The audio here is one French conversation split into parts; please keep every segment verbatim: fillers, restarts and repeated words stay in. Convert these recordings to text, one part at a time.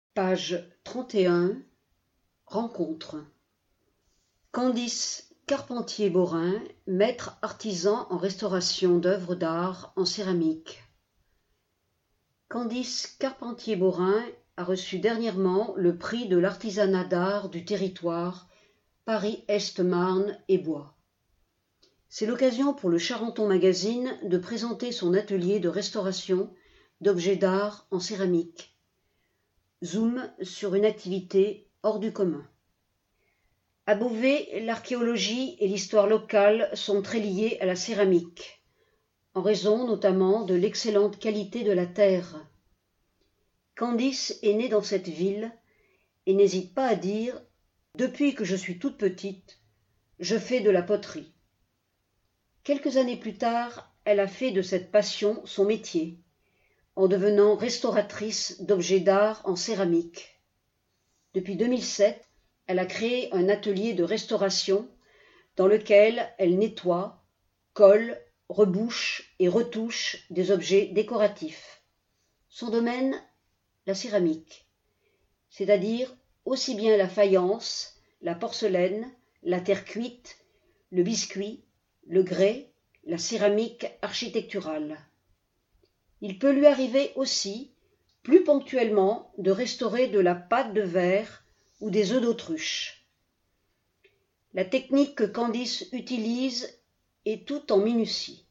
Page trente et un. Rencontre. Candice Carpentier-Borin, maître artisan en restauration d'œuvres d'art en céramique. Candice Carpentier-Borin a reçu dernièrement le prix de l'artisanat d'art du territoire Paris-Est-Marne et Bois. C'est l'occasion pour le Charenton Magazine de présenter son atelier de restauration d'objets d'art en céramique. Zoom sur une activité hors du commun. À Beauvais, l'archéologie et l'histoire locale sont très liées à la céramique, en raison notamment de l'excellente qualité de la terre. Candice est née dans cette ville et n'hésite pas à dire « Depuis que je suis toute petite, je fais de la poterie ». Quelques années plus tard, elle a fait de cette passion son métier, en devenant restauratrice d'objets d'art en céramique. Depuis deux mille sept, elle a créé un atelier de restauration dans lequel elle nettoie, colle, rebouche et retouche des objets décoratifs. Son domaine, la céramique, c'est-à-dire aussi bien la faïence, la porcelaine, la terre cuite, le biscuit, le grès, la céramique architecturale. Il peut lui arriver aussi, plus ponctuellement, de restaurer de la pâte de verre ou des œufs d'autruche. La technique que Candice utilise est tout en minutie.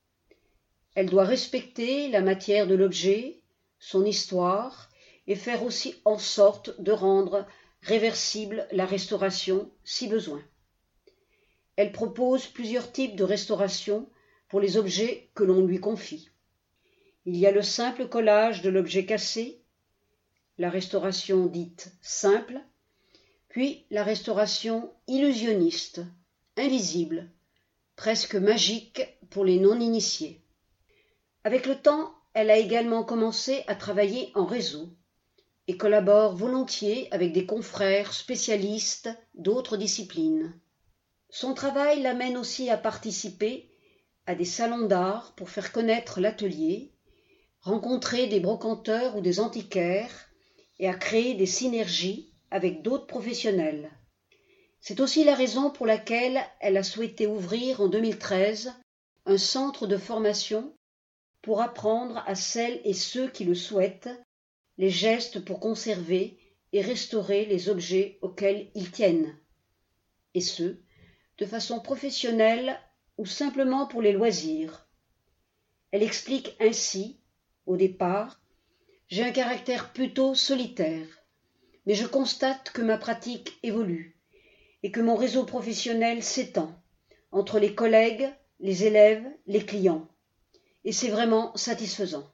Elle doit respecter la matière de l'objet, son histoire, et faire aussi en sorte de rendre réversible la restauration si besoin. Elle propose plusieurs types de restauration pour les objets que l'on lui confie. Il y a le simple collage de l'objet cassé, la restauration dite simple, puis la restauration illusionniste, invisible, presque magique pour les non-initiés. Avec le temps, elle a également commencé à travailler en réseau et collabore volontiers avec des confrères spécialistes d'autres disciplines. Son travail l'amène aussi à participer à des salons d'art pour faire connaître l'atelier, rencontrer des brocanteurs ou des antiquaires et à créer des synergies avec d'autres professionnels. C'est aussi la raison pour laquelle elle a souhaité ouvrir en deux mille treize un centre de formation pour apprendre à celles et ceux qui le souhaitent les gestes pour conserver et restaurer les objets auxquels ils tiennent, et ce, de façon professionnelle ou simplement pour les loisirs. Elle explique ainsi, au départ, j'ai un caractère plutôt solitaire, mais je constate que ma pratique évolue et que mon réseau professionnel s'étend entre les collègues, les élèves, les clients. Et c'est vraiment satisfaisant.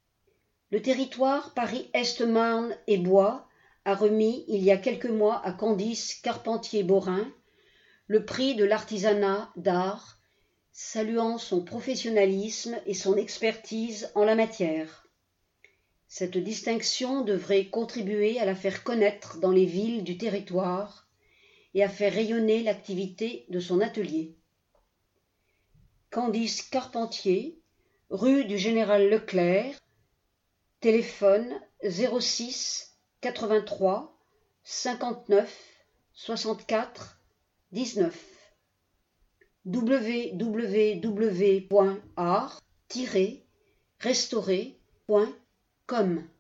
Le territoire Paris-Est-Marne et Bois a remis il y a quelques mois à Candice Carpentier-Borin le prix de l'artisanat d'art, saluant son professionnalisme et son expertise en la matière. Cette distinction devrait contribuer à la faire connaître dans les villes du territoire et à faire rayonner l'activité de son atelier. Candice Carpentier, rue du Général Leclerc, téléphone zéro six quatre-vingt-trois cinquante-neuf soixante-quatre dix-neuf, w w w point art tiret restauré point com.